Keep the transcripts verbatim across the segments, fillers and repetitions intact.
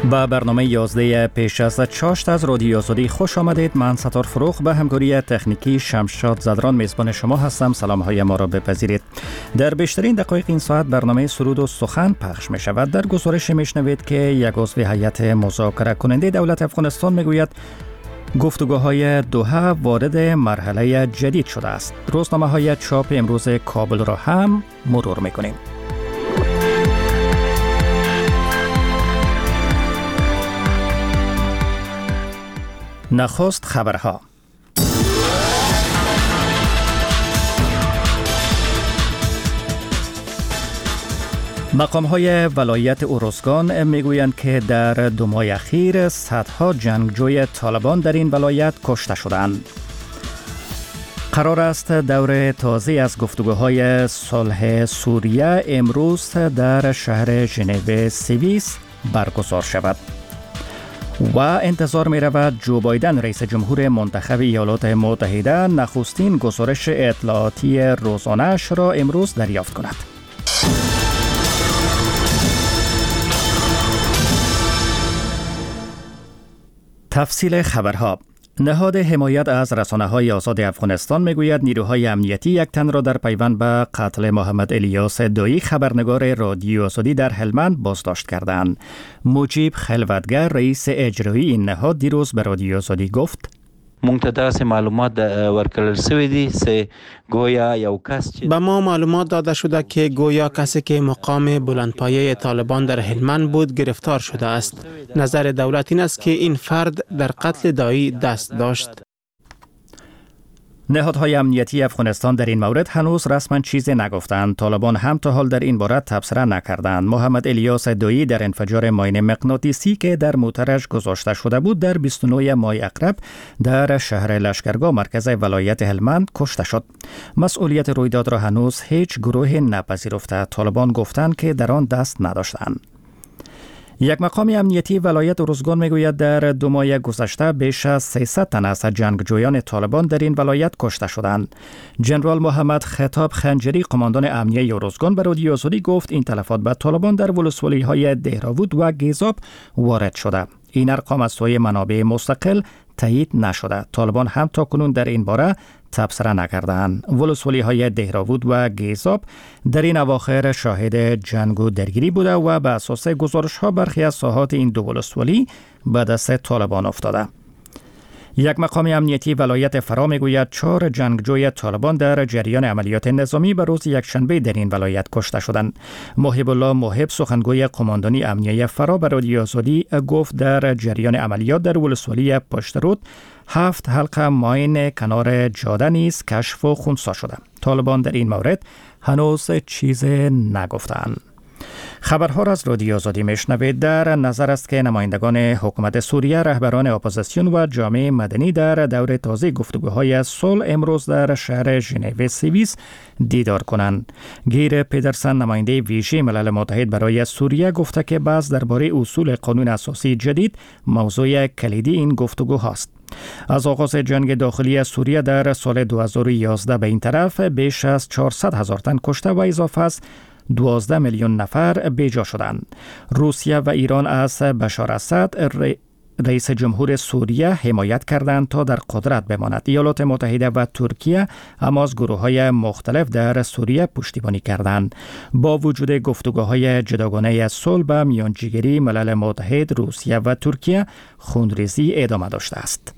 با برنامه یازده پیش از چاشت از رادیو آزادی خوش آمدید. من ستار فروخ به همکاری تکنیکی شمشاد زدران میزبان شما هستم. سلام های ما را بپذیرید. در بیشترین دقایق این ساعت برنامه سرود و سخن پخش می شود. در گزارش میشنوید که یک عضو هیئت مذاکره کننده دولت افغانستان میگوید گفتگوهای دوحه وارد مرحله جدید شده است. روزنامه های چاپ امروز کابل را هم مرور میکنیم. نخست خبرها. مقام‌های ولایت اروزگان میگویند که در دو ماه اخیر صدها جنگجوی طالبان در این ولایت کشته شدند. قرار است دور تازه از گفتگوهای صلح سوریه امروز در شهر ژنو سوئیس برگزار شود. و انتظار می رود جو بایدن رئیس جمهور منتخب ایالات متحده نخستین گزارش اطلاعاتی روزانه‌اش را امروز دریافت کند. تفصیل خبرها. نهاد حمایت از رسانه‌های آزاد افغانستان میگوید نیروهای امنیتی یک تن را در پیوند به قتل محمد الیاس دویی خبرنگار رادیو آزادی در هلمند بازداشت کردند. مجیب خلوتگر رئیس اجرایی این نهاد دیروز به رادیو آزادی گفت مونږ ته داسې معلومات ورکړل شوي دي چې گویا یو کس چې به ما معلومات داده شده که گویا کسی که مقام بلندپایه طالبان در هلمند بود گرفتار شده است. نظر دولت این است که این فرد در قتل دایی دست داشت. نهادهای امنیتی افغانستان در این مورد هنوز رسما چیزی نگفتند. طالبان هم تا حال در این باره تبصره نکردند. محمد الیاس دویی در انفجار ماین مغناطیسی که در موترش گذاشته شده بود در بیست و نه ماه اقرب در شهر لشکرگاه مرکز ولایت هلمند کشته شد. مسئولیت رویداد را هنوز هیچ گروه نپذیرفته. طالبان گفتند که در آن دست نداشتند. یک مقام امنیتی ولایت اروزگان میگوید در دو ماه گذشته بیش از سیصد تن از جنگجویان طالبان در این ولایت کشته شدند. جنرال محمد خطاب خنجری قماندان امنیه اروزگان به رادیو آزادی گفت این تلفات به طالبان در ولسوالی‌های دهراود و گیزاب وارد شده. این ارقام از سوی منابع مستقل تایید نشده. طالبان هم تا کنون در این باره تبصره نکردند. ولسوالی‌های دهراود و گیزاب در این اواخر شاهد جنگ و درگیری بوده و به اساس گزارش‌ها برخی از ساحات این دو ولسوالی به دست طالبان افتاده. یک مقام امنیتی ولایت فرا میگوید چهار جنگجوی طالبان در جریان عملیات نظامی به روز یکشنبه در این ولایت کشته شدند. محب الله محب سخنگوی قماندانی امنیه فرا به رادیو آزادی گفت در جریان عملیات در ولسوالی پشترود هفت حلقه ماین کنار جاده نیز کشف و خنثی شده. طالبان در این مورد هنوز چیز نگفتند. خبرها را از رادیو آزادی میشنوید. در نظر است که نمایندگان حکومت سوریه، رهبران اپوزیسیون و جامعه مدنی در دور تازه گفتگوهای صلح امروز در شهر ژنو سوئیس دیدار کنند. گیر پیدرسن نماینده ویژه ملل متحد برای سوریه گفته که بحث درباره اصول قانون اساسی جدید موضوع کلیدی این گفتگو هاست. از آغاز جنگ داخلی سوریه در سال دو هزار و یازده به این طرف بیش از چهارصد هزار تن کشته و اضافه از دوازده میلیون نفر بیجا شدند. روسیه و ایران از بشار اسد رئیس جمهور سوریه حمایت کردند تا در قدرت بماند. ایالات متحده و ترکیه اما از گروه‌های مختلف در سوریه پشتیبانی کردند. با وجود گفتگوهای جداگانه صلح به میانجیگری، ملل متحد، روسیه و ترکیه خونریزی ادامه داشته است.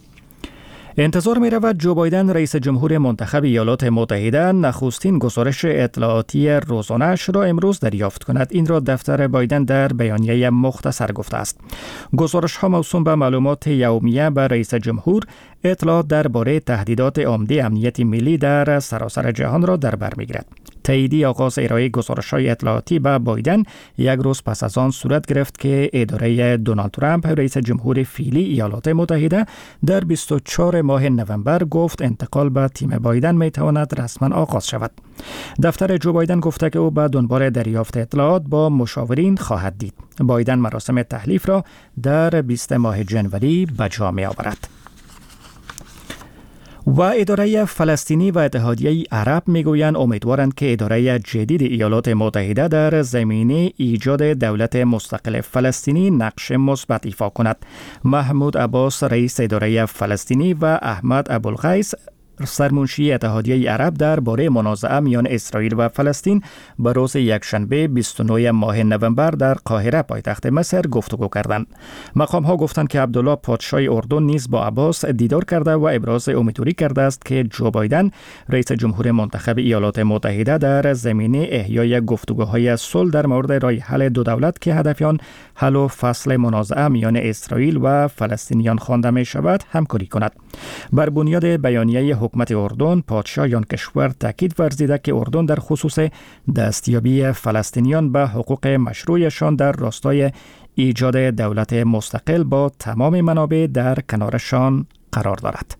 انتظار می رود جو بایدن رئیس جمهور منتخب ایالات متحده نخستین گزارش اطلاعاتی روزانه‌اش را امروز دریافت کند. این را دفتر بایدن در بیانیه مختصر گفته است. گزارش ها موسوم به معلومات یومیه به رئیس جمهور اطلاعات درباره تهدیدات عمده امنیت ملی در سراسر جهان را در بر می‌گیرد. تاییدی آغاز ارائه گزارش‌های اطلاعاتی به بایدن یک روز پس از آن صورت گرفت که اداره دونالد ترامپ رئیس جمهور فعلی ایالات متحده در بیست و چهارم ماه نوامبر گفت انتقال به تیم بایدن میتواند رسما آغاز شود. دفتر جو بایدن گفته که او به دنبال دریافت اطلاعات با مشاورین خواهد دید. بایدن مراسم تحلیف را در بیست ماه ژانویه به جا می‌آورد. و اداره فلسطینی و اتحادیه عرب میگویند امیدوارند که اداره جدید ایالات متحده در زمینه ایجاد دولت مستقل فلسطینی نقش مثبت ایفا کند. محمود عباس رئیس اداره فلسطینی و احمد ابوالغیث سرمنشی اتحادیه عرب در باره منازعه میان اسرائیل و فلسطین به روز یکشنبه بیست و نه ماه نوامبر در قاهره پایتخت مصر گفتگو کردند. مقام ها گفتند که عبدالله پادشاه اردن نیز با عباس دیدار کرده و ابراز امیدواری کرده است که جو بایدن رئیس جمهور منتخب ایالات متحده در زمینه احیای گفتگوهای صلح در مورد راه حل دو دولت که هدف آن حل و فصل منازعه میان اسرائیل و فلسطینیان خوانده می شود همکاری کند. بر بنیاد بیانیه حکومت اردن، پادشاه آن کشور تاکید ورزیده که اردن در خصوص دستیابی فلسطینیان به حقوق مشروعشان در راستای ایجاد دولت مستقل با تمام منابع در کنارشان قرار دارد.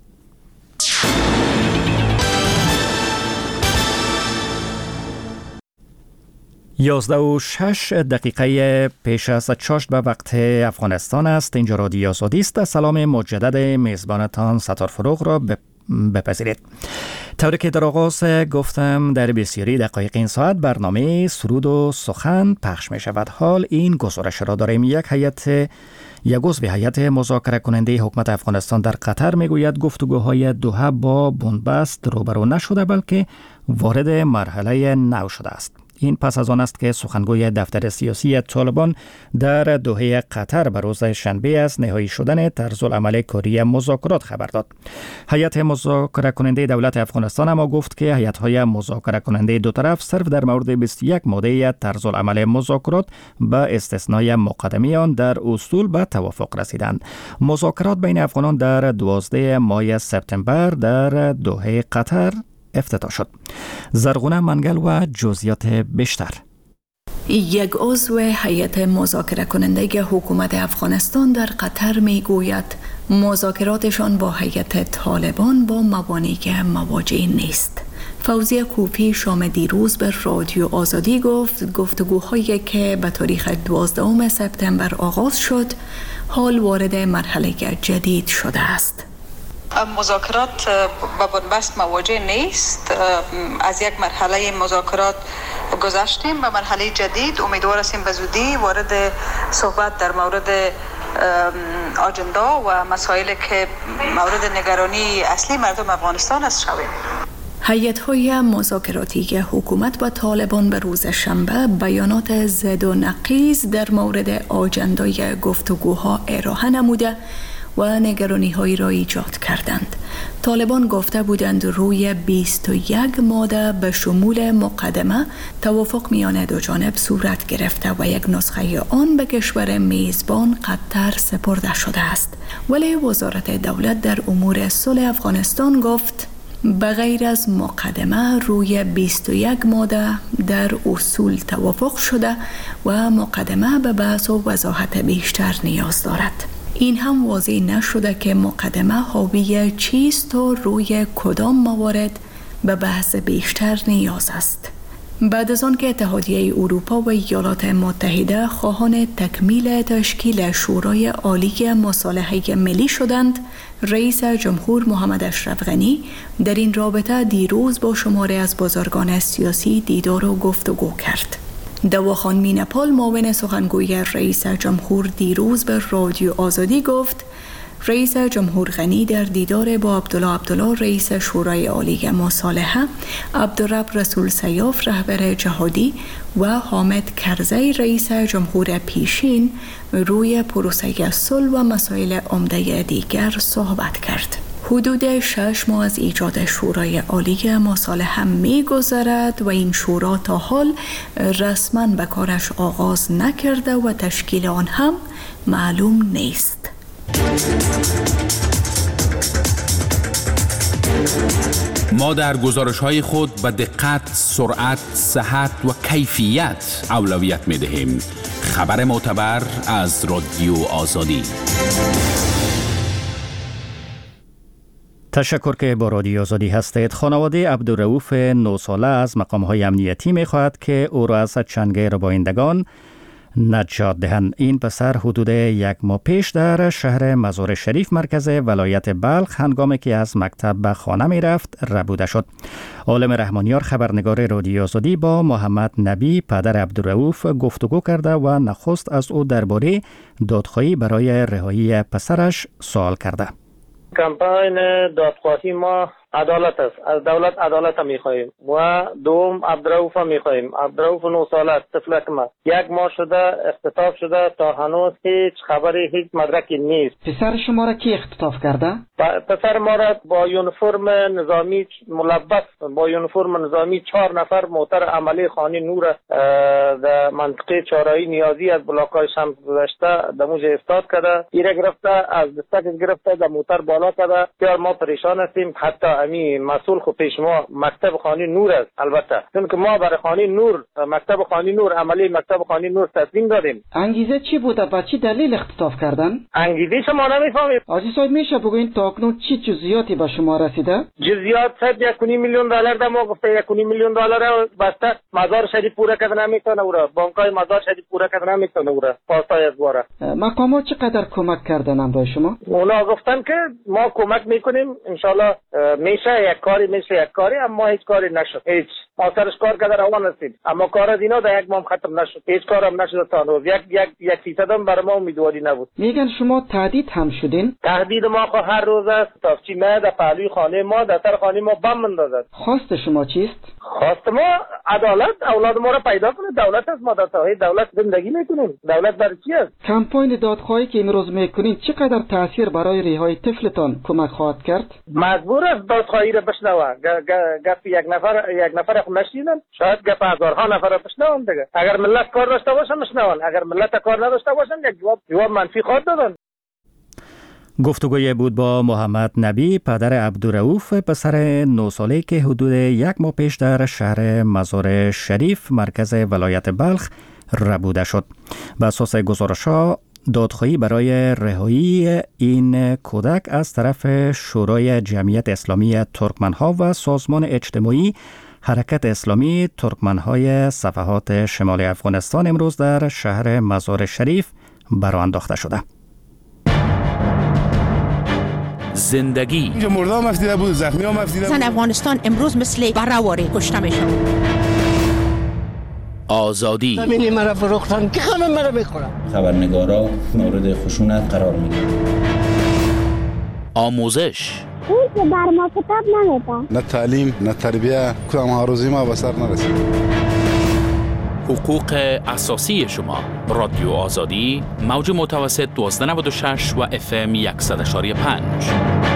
یازده و شش دقیقه پیش از چاشت به وقت افغانستان است. اینجا رادیو آزادی است. سلام مجدد میزبانتان ستار فروغ را بپذیرید. طوری که در آغاز گفتم در بسیاری دقایق این ساعت برنامه سرود و سخن پخش می شود. حال این گزارش را داریم. یک هیئت یک عضو هیئت مذاکره کننده حکومت افغانستان در قطر میگوید گفتگوهای دوحه با بنبست روبرو نشده بلکه وارد مرحله نو شده است. این پس از آن است که سخنگوی دفتر سیاسی طالبان در دوحه قطر به روز شنبه از نهایی شدن طرزالعمل کاری مذاکرات خبر داد. هیئت مذاکره کننده دولت افغانستان اما گفت که هیئت‌های مذاکره کننده دو طرف صرف در مورد بیست و یک ماده طرزالعمل مذاکرات به استثنای مقدمه آن در اصول به توافق رسیدند. مذاکرات بین افغانان در دوازده ماه سپتامبر در دوحه قطر افتتاح شد. زرغونه منگل و جزئیات بیشتر. یک عضو هیئت مذاکره کننده حکومت افغانستان در قطر میگوید مذاکراتشان با هیئت طالبان با موانع مواجه نیست. فوزیه کوپی شام دیروز به رادیو آزادی گفت گفتگوهایی که به تاریخ دوازدهم سپتامبر آغاز شد حال وارد مرحله جدید شده است. مذاکرات با بنبست مواجه نیست. از یک مرحله مذاکرات گذشتیم به مرحله جدید. امیدوار هستیم به زودی وارد صحبت در مورد آجندا و مسائلی که مورد نگرانی اصلی مردم افغانستان است شویم. هیئت‌های مذاکراتی حکومت با طالبان به روز شنبه بیانات ضد و نقیض در مورد آجندای گفتگوها ارائه نموده و نگرانی‌هایی را ایجاد کردند. طالبان گفته بودند روی بیست و یک ماده به شمول مقدمه توافق میان دو جانب صورت گرفته و یک نسخه آن به کشور میزبان قطر سپرده شده است. ولی وزارت دولت در امور صلح افغانستان گفت به غیر از مقدمه روی بیست و یک ماده در اصول توافق شده و مقدمه به بحث و وضاحت بیشتر نیاز دارد. این هم واضح نشده که مقدمه حاوی چیست و روی کدام موارد به بحث بیشتر نیاز است. بعد از آن که اتحادیه اروپا و ایالات متحده خواهان تکمیل تشکیل شورای عالی مصالحه ملی شدند، رئیس جمهور محمد اشرف غنی در این رابطه دیروز با شماری از بزرگان سیاسی دیدار و گفتگو کرد. دواخان مینپال معاون سخنگوی رئیس جمهور دیروز به رادیو آزادی گفت رئیس جمهور غنی در دیدار با عبدالله عبدالله رئیس شورای عالی مصالحه، عبدالرب رسول سیاف رهبر جهادی و حامد کرزی رئیس جمهور پیشین روی پروسه صلح و مسائل عمده دیگر صحبت کرد. حدود شش ماه از ایجاد شورای عالی مصالحه می گذرد و این شورا تا حال رسما به کارش آغاز نکرده و تشکیل آن هم معلوم نیست. ما در گزارش‌های خود به دقت، سرعت، صحت و کیفیت اولویت می‌دهیم. خبر معتبر از رادیو آزادی. تشکر که با رادیو آزادی هستید. خانواده عبدالرؤوف نه ساله از مقام‌های امنیتی می‌خواهد که او را از چنگ ربایندگان نجات دهند. این پسر حدود یک ماه پیش در شهر مزار شریف مرکز ولایت بلخ هنگامی که از مکتب به خانه می رفت ربوده شد. عالم رحمانیار خبرنگار رادیو آزادی با محمد نبی پدر عبدالرؤوف گفتگو کرده و نخست از او درباره دادخواهی برای رهایی پسرش سوال کرده. کمپاین دادخواهی ما عدالت است. از دولت عدالت می‌خواهیم و دوم عبدالرؤوف می‌خواهیم. عبدالرؤوف نه ساله است، طفلک ما. یک ماه شده اختطاف شده، تا هنوز هیچ خبری، هیچ مدرکی نیست. پسر شما را کی اختطاف کرده؟ پسر ما را با یونیفرم نظامی ملبس با یونیفرم نظامی چهار نفر موتر عملی خانه نور در منطقه چهارراهی نیازی از بلاک‌های شمس گذشته در موج استاد کرده. ایره گرفته، از دستک گرفته، در موتر بالا کرده. بسیار ما پریشان هستیم. حتی امی مسئول خود پیش ما مکتب خانه نور است. البته چون که ما برای خانه نور مکتب خانه نور عملی مکتب خانه نور تصمیم دادیم. انگیزه چی بوده؟ با چی دلیل اختطاف کردن؟ انگیزه شما نمیفهمید. آجی صاحب میشه بگوین تا اکنون چی جزئیاتی به شما رسیده؟ جزئیات صد یک و نیم میلیون دلار ده ما گفته یک و نیم میلیون دلار بسته مزار شریف پورا کردن نمیتونه اورا بانکای مزار شریف پورا کردن نمیتونه اورا پاسای از باره. مقامات چقدر کمک کردن برای شما؟ اونا گفتن که ما کمک میکنیم ان شاء الله میشه یک کاری میشه یک کاری، اما هیچ کاری نشد. هیچ ما سرش کار کردن روان هستیم اما کار از اینا در یک ماه ختم نشد. هیچ کارم نشد تا روز. یک یک یک فیصد هم برای ما امیدواری نبود. میگن شما تهدید هم شدین؟ تهدید ما خو هر روز است. تافچی ما در پهلوی خانه ما در سر خانه ما بم اندازد. خواست شما چیست؟ خواست ما عدالت، اولاد ما را پیدا کنه. دولت است، ما در ساحه دولت زندگی میکنیم. دولت برای چی است؟ کمپاین دادخواهی که امروز میکنین چقدر تاثیر برای رهایی طفلتان کمک خواهد کرد؟ مجبور است دادخواهی را بشنوه. گپ یک نفر یک نفر خو نشینن، شاید گپ هزارها نفر را بشنون دیگه. اگر ملت کار داشته باشن بشنون، اگر ملت کار نداشته باشن یک جواب جواب منفی خواهد دادن. گفتگوی بود با محمد نبی پدر عبدالرؤوف پسر نه ساله که حدود یک ماه پیش در شهر مزار شریف مرکز ولایت بلخ ربوده شد. بر اساس گزارش‌ها دادخواهی برای رهایی این کودک از طرف شورای جمعیت اسلامی ترکمنها و سازمان اجتماعی حرکت اسلامی ترکمنهای صفحات شمال افغانستان امروز در شهر مزار شریف برآ انداخته شده. زندگی اینجا مرده هم افتیده بود، زخمی هم افتیده بود. زن افغانستان امروز مثل برهواری کشته میشه. آزادی زمینی مرا فروختن که خانم مرا میخورم. خبرنگارا مورد خشونت قرار میگیرن. آموزش اون که بر ما کتاب نمیده. نه تعلیم نه تربیه، کدام هاروزی ما به سر نرسید. حقوق اساسی شما. رادیو آزادی موج متوسط دوازده نود و شش و اف ام صد و یک و پنج.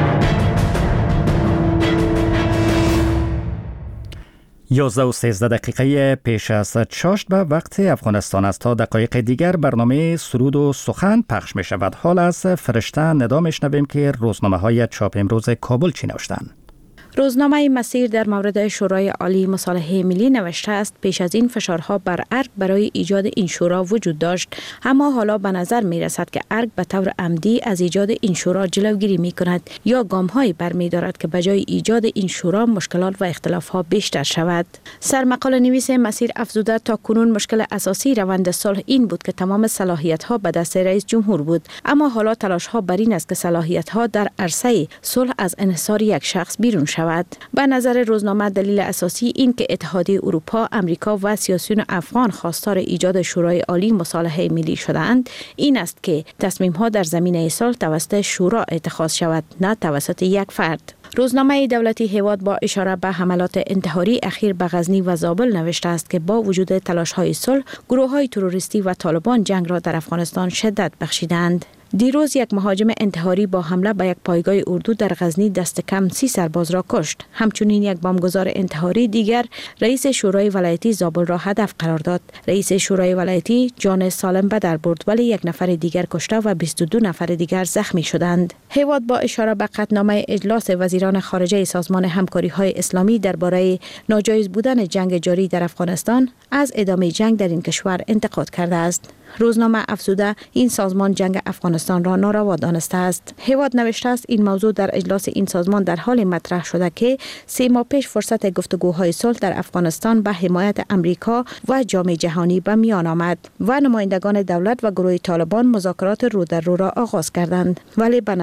یازده و سیزده دقیقه پیش از چاشت به وقت افغانستان است. تا دقایق دیگر برنامه سرود و سخن پخش می شود. حال از فرشته ندا می شنویم که روزنامه های چاپ امروز کابل چی نوشتند. روزنامه مسیر در مورد شورای عالی مصالحه ملی نوشته است پیش از این فشارها بر ارگ برای ایجاد این شورا وجود داشت، اما حالا به نظر می رسد که ارگ به طور عمدی از ایجاد این شورا جلوگیری می کند یا گام‌هایی برمی دارد که بجای ایجاد این شورا مشکلات و اختلاف‌ها بیشتر شود. سرمقاله نویس مسیر افزوده تا کنون مشکل اساسی روند صلح این بود که تمام صلاحیت‌ها به دست رئیس جمهور بود، اما حالا تلاش‌ها بر این است که صلاحیت‌ها در عرصه صلح از انحصار یک شخص بیرون شود. به نظر روزنامه دلیل اساسی این که اتحادیه اروپا، امریکا و سیاسیون افغان خواستار ایجاد شورای عالی مصالحه ملی شده‌اند این است که تصمیم‌ها در زمینه صلح توسط شورا اتخاذ شود، نه توسط یک فرد. روزنامه دولتی هیواد با اشاره به حملات انتحاری اخیر به غزنی و زابل نوشته است که با وجود تلاش‌های صلح، گروه‌های تروریستی و طالبان جنگ را در افغانستان شدت بخشیدند. دیروز یک مهاجم انتحاری با حمله به یک پایگاه اردو در غزنی دست کم سی سرباز را کشت. همچنین یک بمبگذار انتحاری دیگر رئیس شورای ولایتی زابل را هدف قرار داد. رئیس شورای ولایتی جان سالم به در برد ولی یک نفر دیگر کشته و بیست و دو نفر دیگر زخمی شدند. هیواد با اشاره به قطعنامه اجلاس وزیران خارجه سازمان همکاری‌های اسلامی درباره ناجایز بودن جنگ جاری در افغانستان از ادامه جنگ در این کشور انتقاد کرده است. روزنامه افزوده این سازمان جنگ افغانستان را ناروا دانسته است. هیواد نوشته است این موضوع در اجلاس این سازمان در حال مطرح شده که سه ماه پیش فرصت گفتگوهای صلح در افغانستان به حمایت امریکا و جامعه جهانی به میان آمد و نمایندگان دولت و گروه طالبان مذاکرات رو در رو را آغاز کردند، ولی به